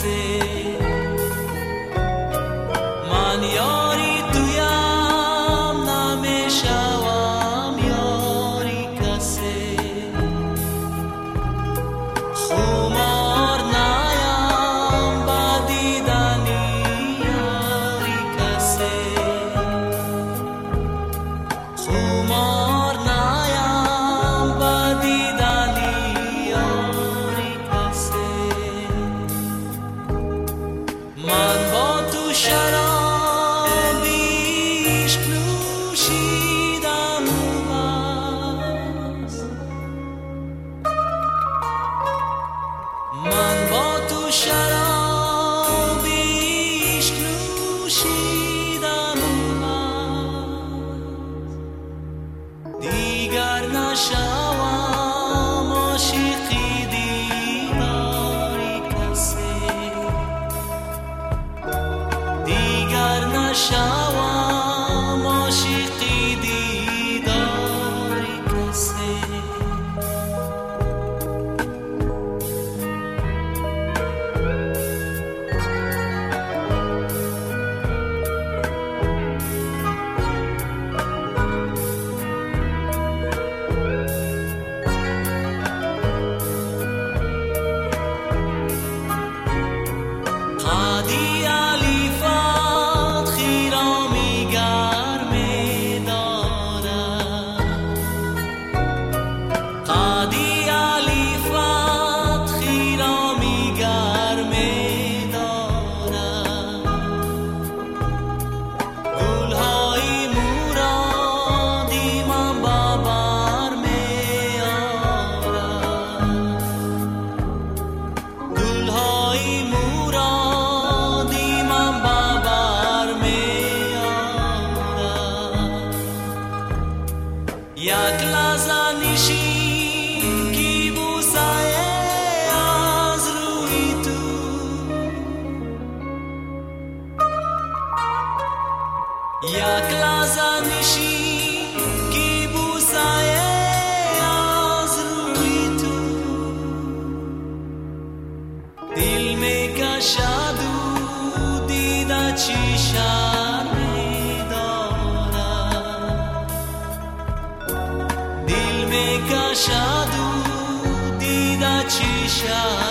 کسی من یاری تویم نمیشوم یاری کسی خمار نیم با دیدنی یاری کسی خمار نیم با دیدنی یاری کسی من با تو شراب عشق نوشیدم بس من با تو شراب عشق نوشیدم بس دیگر نشوم عاشقی دیداری کسی دیگر نشوم عاشقی دیداری کسی قادی علیفت خیرامی گرمی دارد قادی علیفت خیرامی گرمی دارد گلهای مرادی من بابر می آرد گلهای مرادی من بابر می آرد یک لحظه نشین کی بوسه از روی تو یک لحظه نشین کی بوسه از روی تو دل می کشد و دیده چی شرمی دارد دل می کشد و دیده چی شرمی